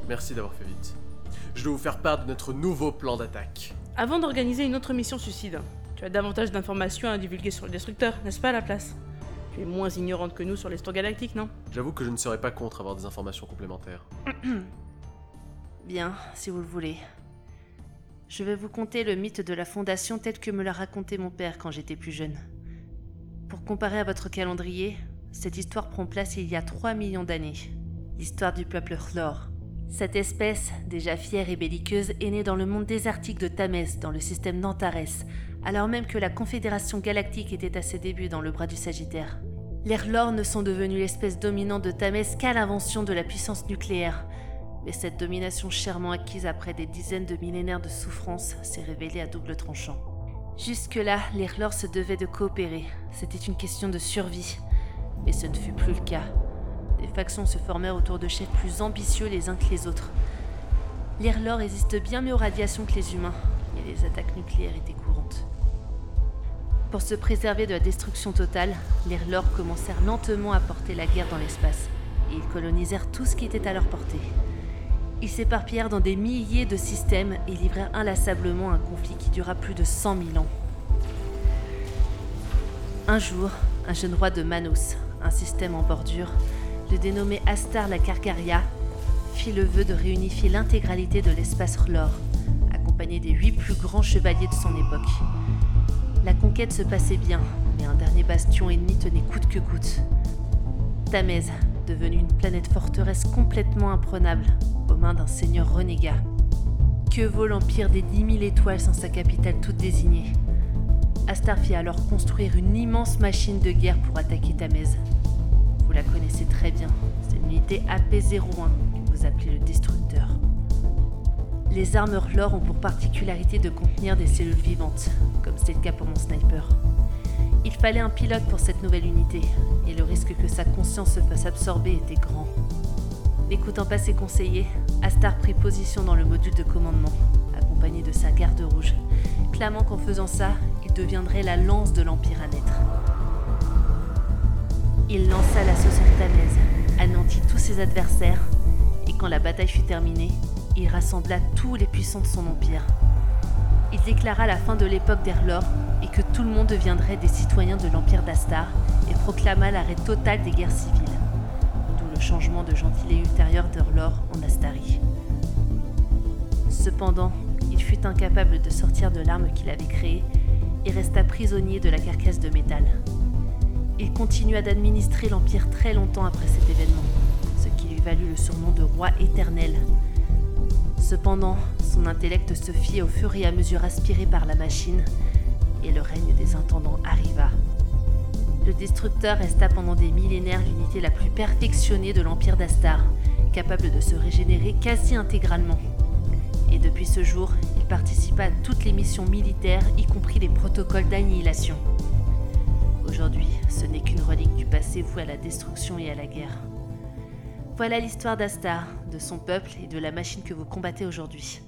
Merci d'avoir fait vite. Je dois vous faire part de notre nouveau plan d'attaque. Avant d'organiser une autre mission suicide, tu as davantage d'informations à divulguer sur le destructeur, n'est-ce pas, Laplace? Tu es moins ignorante que nous sur les stores galactiques, non? J'avoue que je ne serais pas contre avoir des informations complémentaires. Bien, si vous le voulez. Je vais vous conter le mythe de la Fondation tel que me l'a raconté mon père quand j'étais plus jeune. Pour comparer à votre calendrier, cette histoire prend place il y a 3 millions d'années. L'histoire du peuple Hlor. Cette espèce, déjà fière et belliqueuse, est née dans le monde désertique de Tamès, dans le système d'Antares, alors même que la Confédération Galactique était à ses débuts dans le bras du Sagittaire. Les Hlor ne sont devenus l'espèce dominante de Tamès qu'à l'invention de la puissance nucléaire. Mais cette domination chèrement acquise après des dizaines de millénaires de souffrance s'est révélée à double tranchant. Jusque-là, les Hlor se devaient de coopérer. C'était une question de survie. Mais ce ne fut plus le cas. Des factions se formèrent autour de chefs plus ambitieux les uns que les autres. Les Hlor résistent bien mieux aux radiations que les humains, et les attaques nucléaires étaient courantes. Pour se préserver de la destruction totale, les Hlor commencèrent lentement à porter la guerre dans l'espace, et ils colonisèrent tout ce qui était à leur portée. Ils s'éparpillèrent dans des milliers de systèmes et livrèrent inlassablement un conflit qui dura plus de 100 000 ans. Un jour, un jeune roi de Manos, un système en bordure, le dénommé Astar la Carcaria, fit le vœu de réunifier l'intégralité de l'espace Hlor, accompagné des 8 plus grands chevaliers de son époque. La conquête se passait bien, mais un dernier bastion ennemi tenait coûte que coûte. Tamès, devenue une planète forteresse complètement imprenable, aux mains d'un seigneur renégat. Que vaut l'empire des 10 000 étoiles sans sa capitale toute désignée? Astar fit alors construire une immense machine de guerre pour attaquer Tamès. Vous la connaissez très bien, c'est l'unité AP-01 que vous appelez le Destructeur. Les armes Hlor ont pour particularité de contenir des cellules vivantes, comme c'est le cas pour mon sniper. Il fallait un pilote pour cette nouvelle unité, et le risque que sa conscience se fasse absorber était grand. N'écoutant pas ses conseillers, Astar prit position dans le module de commandement, accompagné de sa garde rouge, clamant qu'en faisant ça, il deviendrait la lance de l'Empire à naître. Il lança l'assaut sur Tamès, anéantit tous ses adversaires, et quand la bataille fut terminée, il rassembla tous les puissants de son empire. Il déclara la fin de l'époque d'Hlor et que tout le monde deviendrait des citoyens de l'empire d'Astar et proclama l'arrêt total des guerres civiles. D'où le changement de gentilé ultérieur d'Hlor en Astarie. Cependant, il fut incapable de sortir de l'arme qu'il avait créée et resta prisonnier de la carcasse de métal. Il continua d'administrer l'Empire très longtemps après cet événement, ce qui lui valut le surnom de roi éternel. Cependant, son intellect se fit au fur et à mesure aspiré par la machine, et le règne des intendants arriva. Le Destructeur resta pendant des millénaires l'unité la plus perfectionnée de l'Empire d'Astar, capable de se régénérer quasi intégralement. Et depuis ce jour, il participa à toutes les missions militaires, y compris les protocoles d'annihilation. Aujourd'hui, ce n'est qu'une relique du passé vouée à la destruction et à la guerre. Voilà l'histoire d'Astar, de son peuple et de la machine que vous combattez aujourd'hui.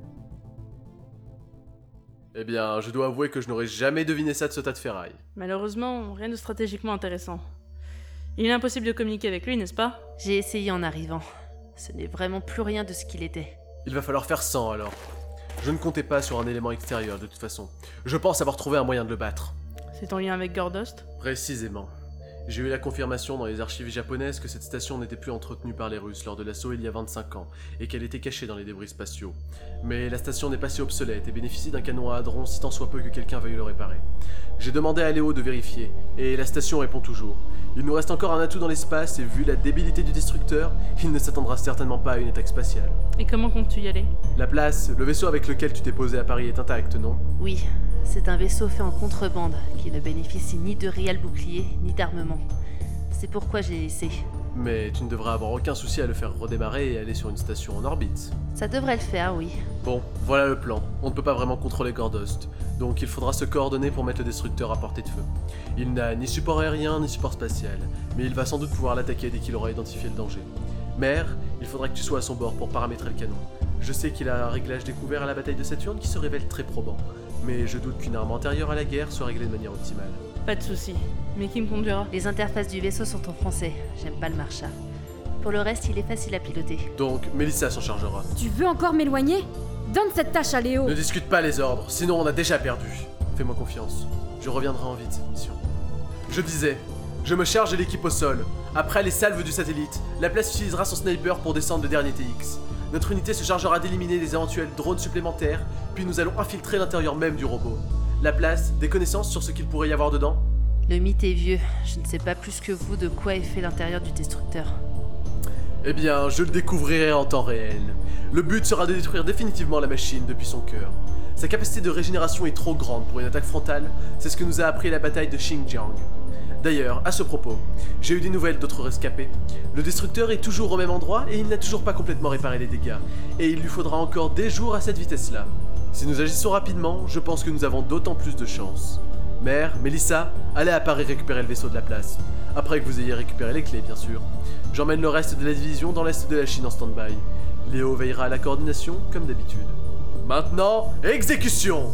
Eh bien, je dois avouer que je n'aurais jamais deviné ça de ce tas de ferraille. Malheureusement, rien de stratégiquement intéressant. Il est impossible de communiquer avec lui, n'est-ce pas? J'ai essayé en arrivant. Ce n'est vraiment plus rien de ce qu'il était. Il va falloir faire 100 alors. Je ne comptais pas sur un élément extérieur de toute façon. Je pense avoir trouvé un moyen de le battre. C'est en lien avec Gordost? Précisément. J'ai eu la confirmation dans les archives japonaises que cette station n'était plus entretenue par les Russes lors de l'assaut il y a 25 ans, et qu'elle était cachée dans les débris spatiaux. Mais la station n'est pas si obsolète et bénéficie d'un canon à hadron si tant soit peu que quelqu'un veuille le réparer. J'ai demandé à Léo de vérifier, et la station répond toujours. Il nous reste encore un atout dans l'espace, et vu la débilité du destructeur, il ne s'attendra certainement pas à une attaque spatiale. Et comment comptes-tu y aller? La place, le vaisseau avec lequel tu t'es posé à Paris est intact, non? Oui, c'est un vaisseau fait en contrebande, qui ne bénéficie ni de réel bouclier, ni d'armement. C'est pourquoi je l'ai laissé. Mais tu ne devrais avoir aucun souci à le faire redémarrer et aller sur une station en orbite. Ça devrait le faire, oui. Bon, voilà le plan. On ne peut pas vraiment contrôler Gordost, donc il faudra se coordonner pour mettre le destructeur à portée de feu. Il n'a ni support aérien ni support spatial, mais il va sans doute pouvoir l'attaquer dès qu'il aura identifié le danger. Mère, il faudra que tu sois à son bord pour paramétrer le canon. Je sais qu'il a un réglage découvert à la bataille de Saturne qui se révèle très probant, mais je doute qu'une arme antérieure à la guerre soit réglée de manière optimale. Pas de soucis. Mais qui me conduira? Les interfaces du vaisseau sont en français, j'aime pas le marcha. Pour le reste, il est facile à piloter. Donc, Mélissa s'en chargera. Tu veux encore m'éloigner? Donne cette tâche à Léo. Ne discute pas les ordres, sinon on a déjà perdu. Fais-moi confiance, je reviendrai en vie de cette mission. Je disais, je me charge de l'équipe au sol. Après les salves du satellite, la place utilisera son sniper pour descendre le dernier TX. Notre unité se chargera d'éliminer les éventuels drones supplémentaires, puis nous allons infiltrer l'intérieur même du robot. La place, des connaissances sur ce qu'il pourrait y avoir dedans? Le mythe est vieux. Je ne sais pas plus que vous de quoi est fait l'intérieur du destructeur. Eh bien, je le découvrirai en temps réel. Le but sera de détruire définitivement la machine depuis son cœur. Sa capacité de régénération est trop grande pour une attaque frontale, c'est ce que nous a appris la bataille de Xinjiang. D'ailleurs, à ce propos, j'ai eu des nouvelles d'autres rescapés. Le destructeur est toujours au même endroit et il n'a toujours pas complètement réparé les dégâts. Et il lui faudra encore des jours à cette vitesse-là. Si nous agissons rapidement, je pense que nous avons d'autant plus de chance. Mère, Mélissa, allez à Paris récupérer le vaisseau de la place. Après que vous ayez récupéré les clés, bien sûr. J'emmène le reste de la division dans l'est de la Chine en stand-by. Léo veillera à la coordination, comme d'habitude. Maintenant, exécution!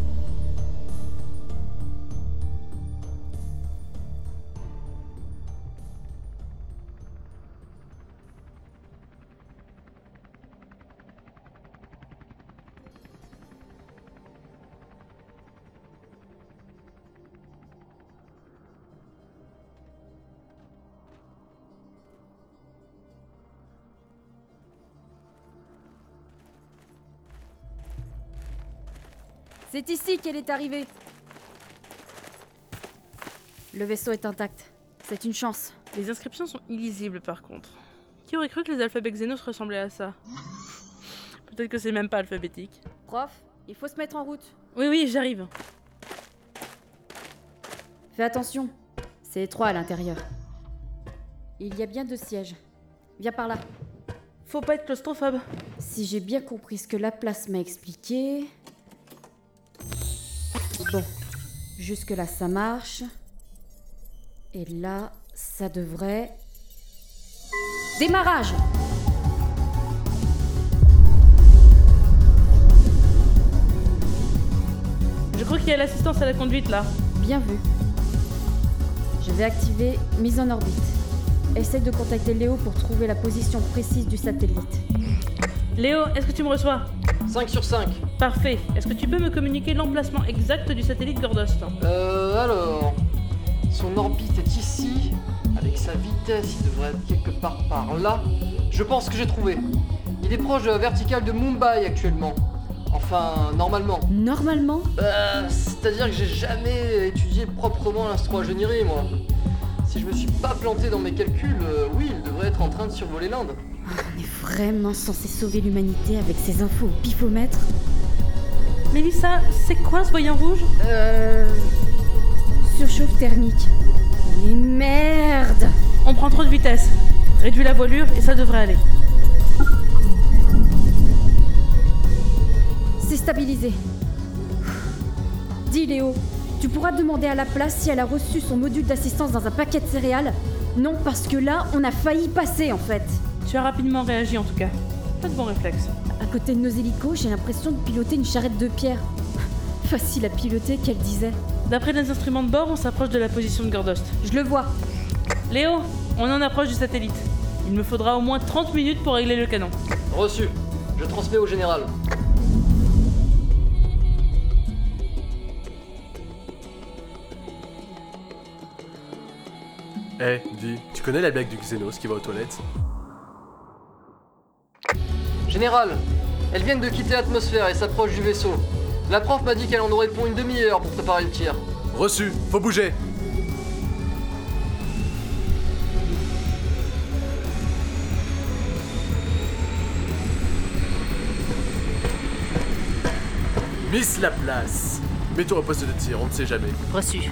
C'est ici qu'elle est arrivée. Le vaisseau est intact. C'est une chance. Les inscriptions sont illisibles par contre. Qui aurait cru que les alphabets Xenos ressemblaient à ça? Peut-être que c'est même pas alphabétique. Prof, il faut se mettre en route. Oui, j'arrive. Fais attention. C'est étroit à l'intérieur. Il y a bien 2 sièges. Viens par là. Faut pas être claustrophobe. Si j'ai bien compris ce que la place m'a expliqué... Bon, jusque-là ça marche. Et là, ça devrait... Démarrage! Je crois qu'il y a l'assistance à la conduite là. Bien vu. Je vais activer mise en orbite. Essaye de contacter Léo pour trouver la position précise du satellite. Léo, est-ce que tu me reçois? 5 sur 5. Parfait. Est-ce que tu peux me communiquer l'emplacement exact du satellite Gordost? Alors... Son orbite est ici. Avec sa vitesse, il devrait être quelque part par là. Je pense que j'ai trouvé. Il est proche de la verticale de Mumbai actuellement. Enfin, normalement. Normalement? C'est-à-dire que j'ai jamais étudié proprement l'astro-ingénierie, moi. Si je me suis pas planté dans mes calculs, oui, il devrait être en train de survoler l'Inde. On est vraiment censé sauver l'humanité avec ces infos au pifomètre? Mélissa, c'est quoi ce voyant rouge? Surchauffe thermique. Mais merde! On prend trop de vitesse. Réduis la voilure et ça devrait aller. C'est stabilisé. Dis Léo, tu pourras demander à la place si elle a reçu son module d'assistance dans un paquet de céréales? Non, parce que là, on a failli passer en fait. Tu as rapidement réagi en tout cas. Pas de bon réflexe. À côté de nos hélicos, j'ai l'impression de piloter une charrette de pierre. Facile à piloter, qu'elle disait. D'après les instruments de bord, on s'approche de la position de Gordost. Je le vois. Léo, on en approche du satellite. Il me faudra au moins 30 minutes pour régler le canon. Reçu. Je transmets au général. Dis, tu connais la blague du Xenos qui va aux toilettes? Général, elles viennent de quitter l'atmosphère et s'approchent du vaisseau. La prof m'a dit qu'elle en aurait pour une demi-heure pour préparer le tir. Reçu, faut bouger! Miss la place! Mets-toi au poste de tir, on ne sait jamais. Reçu.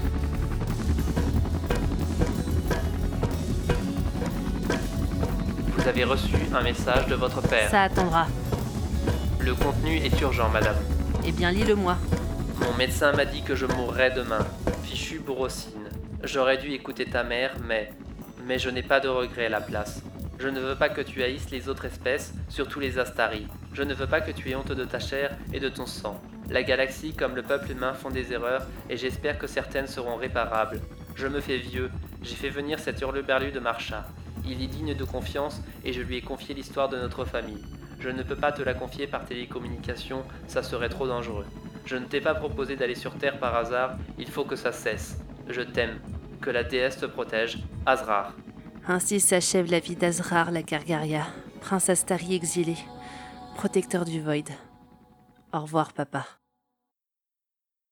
Vous avez reçu un message de votre père. Ça attendra. Le contenu est urgent, madame. Eh bien, lis-le-moi. Mon médecin m'a dit que je mourrais demain. Fichu Bourrocine. J'aurais dû écouter ta mère, mais je n'ai pas de regret à la place. Je ne veux pas que tu haïsses les autres espèces, surtout les Astari. Je ne veux pas que tu aies honte de ta chair et de ton sang. La galaxie comme le peuple humain font des erreurs et j'espère que certaines seront réparables. Je me fais vieux, j'ai fait venir cet hurleberlu de Marcha. Il est digne de confiance et je lui ai confié l'histoire de notre famille. Je ne peux pas te la confier par télécommunication, ça serait trop dangereux. Je ne t'ai pas proposé d'aller sur Terre par hasard, il faut que ça cesse. Je t'aime. Que la déesse te protège. Azrar. Ainsi s'achève la vie d'Azrar la Gargaria, prince Astari exilé, protecteur du Void. Au revoir, papa.